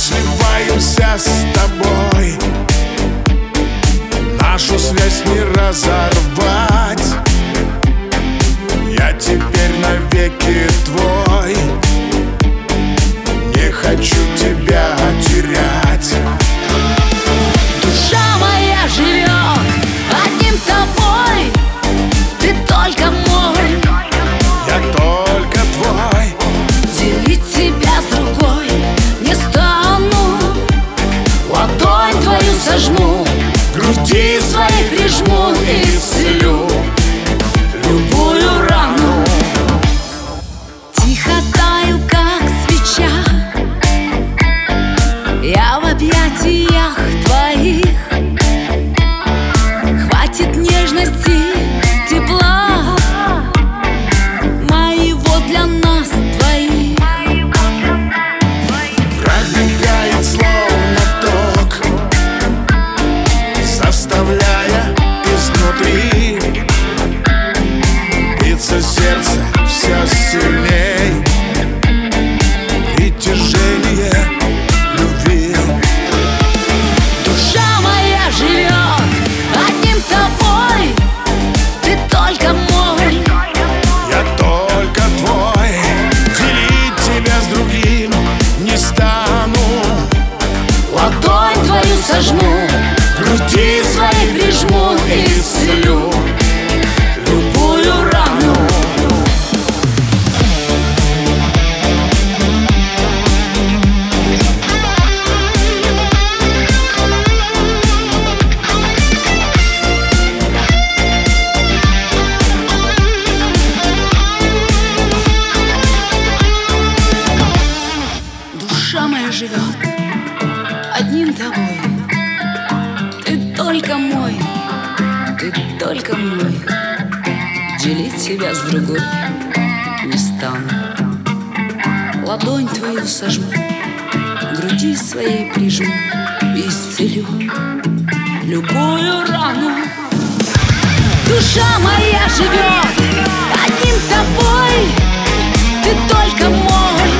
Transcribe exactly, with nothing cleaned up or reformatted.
сливаемся с тобой. Нашу связь не разорвать. Я теперь навеки твой. Не хочу тебя терять. Душа моя живет одним тобой. Ты только мой, Я только твой. делить тебя с другой не стану. Ладонь твою сожму, груди своей прижму и исцелю любую рану. Тихо таю, как свеча, я в объятиях твоих. Хватит нежности, тепла моего для нас двоих. Пробегает словно ток, заставляя изнутри биться сердце все сильней. Притяжение любви. Душа моя живет одним тобой. Ты только мой, Я только твой. Делить тебя с другим не стану. ладонь твою сожму, груди своей прижму и исцелю любую рану. Душа моя живет одним тобой. Ты только мой, ты только мой. Делить тебя с другой не стану. Ладонь твою сожму, груди своей прижму и исцелю любую рану. Душа моя живет одним тобой. Ты только мой,